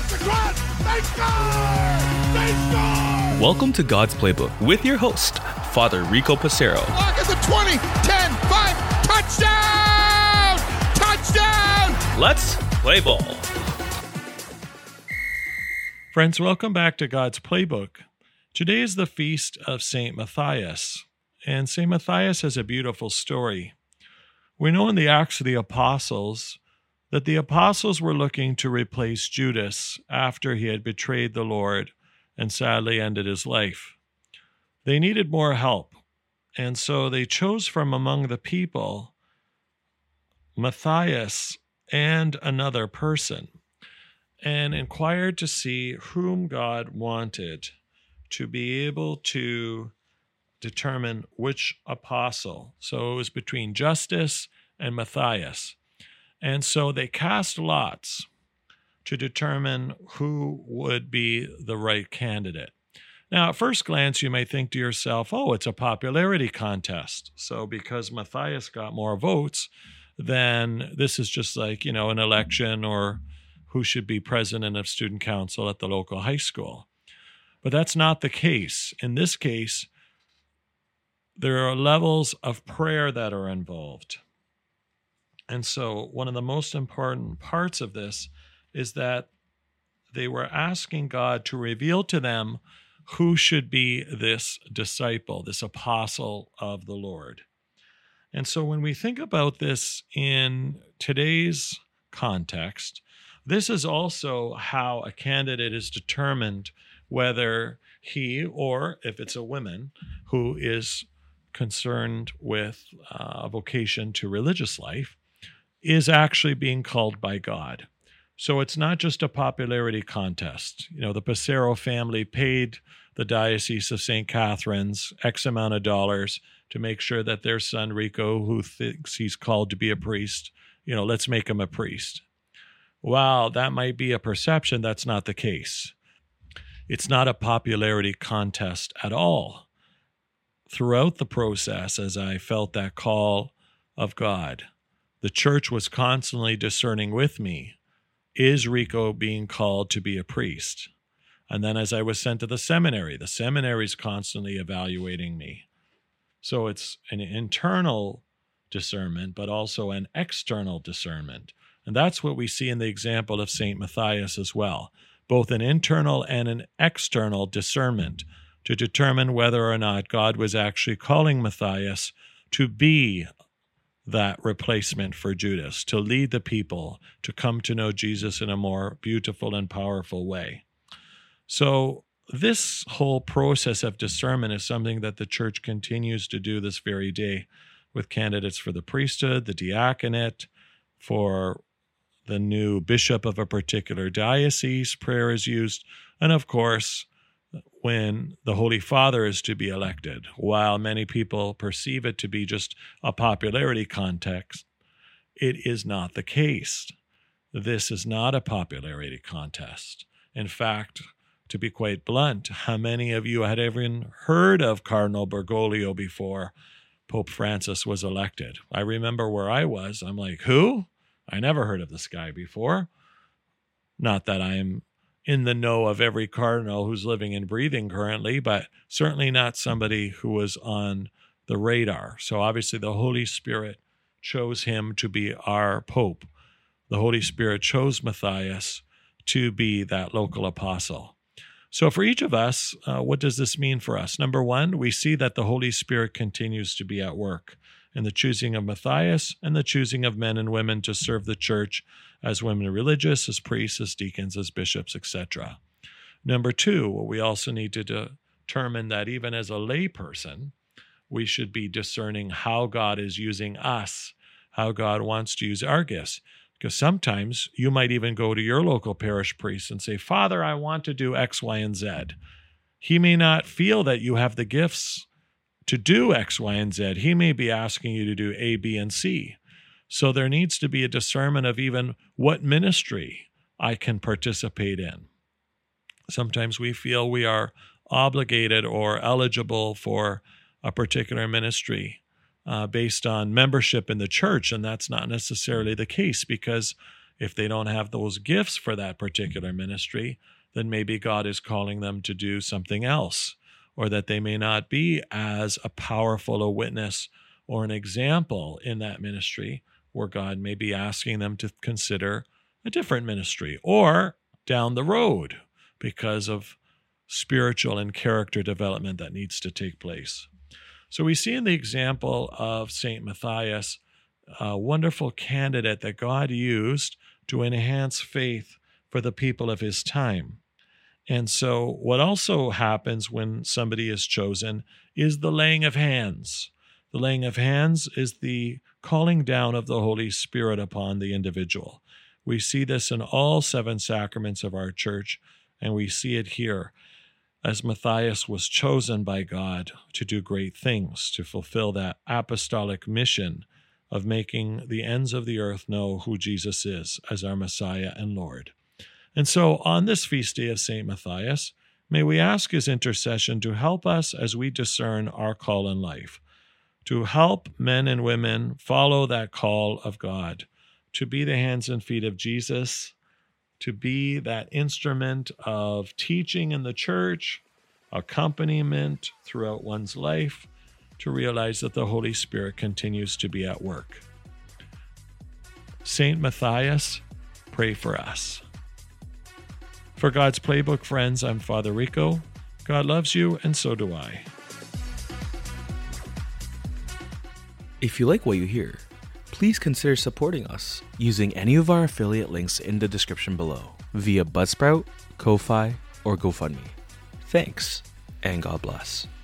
It's a cross! They score! They score! Welcome to God's Playbook with your host, Father Rico Passero. Lock is a 20, 10, 5, touchdown! Touchdown! Let's play ball. Friends, welcome back to God's Playbook. Today is the feast of St. Matthias, and St. Matthias has a beautiful story. We know in the Acts of the Apostles that the apostles were looking to replace Judas after he had betrayed the Lord and sadly ended his life. They needed more help, and so they chose from among the people Matthias and another person, and inquired to see whom God wanted to be able to determine which apostle. So it was between Justus and Matthias. And so they cast lots to determine who would be the right candidate. Now, at first glance, you may think to yourself, oh, it's a popularity contest. So because Matthias got more votes, then this is just like, an election or who should be president of student council at the local high school. But that's not the case. In this case, there are levels of prayer that are involved. And so one of the most important parts of this is that they were asking God to reveal to them who should be this disciple, this apostle of the Lord. And so when we think about this in today's context, this is also how a candidate is determined, whether he, or if it's a woman who is concerned with a vocation to religious life, is actually being called by God. So it's not just a popularity contest. The Passero family paid the Diocese of St. Catherine's X amount of dollars to make sure that their son Rico, who thinks he's called to be a priest, let's make him a priest. While that might be a perception, that's not the case. It's not a popularity contest at all. Throughout the process, as I felt that call of God, the church was constantly discerning with me, is Rico being called to be a priest? And then as I was sent to the seminary is constantly evaluating me. So it's an internal discernment, but also an external discernment. And that's what we see in the example of St. Matthias as well, both an internal and an external discernment to determine whether or not God was actually calling Matthias to be that replacement for Judas, to lead the people to come to know Jesus in a more beautiful and powerful way. So this whole process of discernment is something that the church continues to do this very day with candidates for the priesthood, the diaconate, for the new bishop of a particular diocese, prayer is used, and of course, when the Holy Father is to be elected. While many people perceive it to be just a popularity contest, it is not the case. This is not a popularity contest. In fact, to be quite blunt, how many of you had even heard of Cardinal Bergoglio before Pope Francis was elected? I remember where I was. I'm like, who? I never heard of this guy before. Not that I'm in the know of every cardinal who's living and breathing currently, but certainly not somebody who was on the radar. So obviously the Holy Spirit chose him to be our Pope. The Holy Spirit chose Matthias to be that local apostle. So for each of us, what does this mean for us? Number one, we see that the Holy Spirit continues to be at work in the choosing of Matthias and the choosing of men and women to serve the church as women religious, as priests, as deacons, as bishops, etc. Number two, we also need to determine that even as a lay person, we should be discerning how God is using us, how God wants to use our gifts. Because sometimes you might even go to your local parish priest and say, Father, I want to do X, Y, and Z. He may not feel that you have the gifts to do X, Y, and Z. He may be asking you to do A, B, and C. So there needs to be a discernment of even what ministry I can participate in. Sometimes we feel we are obligated or eligible for a particular ministry based on membership in the church, and that's not necessarily the case, because If they don't have those gifts for that particular ministry, then maybe God is calling them to do something else, or that they may not be as a powerful a witness or an example in that ministry, where God may be asking them to consider a different ministry, or down the road because of spiritual and character development that needs to take place. So we see in the example of St. Matthias a wonderful candidate that God used to enhance faith for the people of his time. And so what also happens when somebody is chosen is the laying of hands. The laying of hands is the calling down of the Holy Spirit upon the individual. We see this in all 7 sacraments of our church, and we see it here, as Matthias was chosen by God to do great things, to fulfill that apostolic mission of making the ends of the earth know who Jesus is as our Messiah and Lord. And so on this feast day of St. Matthias, may we ask his intercession to help us as we discern our call in life, to help men and women follow that call of God, to be the hands and feet of Jesus, to be that instrument of teaching in the church, accompaniment throughout one's life, to realize that the Holy Spirit continues to be at work. Saint Matthias, pray for us. For God's Playbook friends, I'm Father Rico. God loves you, and so do I. If you like what you hear, please consider supporting us using any of our affiliate links in the description below via Buzzsprout, Ko-Fi, or GoFundMe. Thanks, and God bless.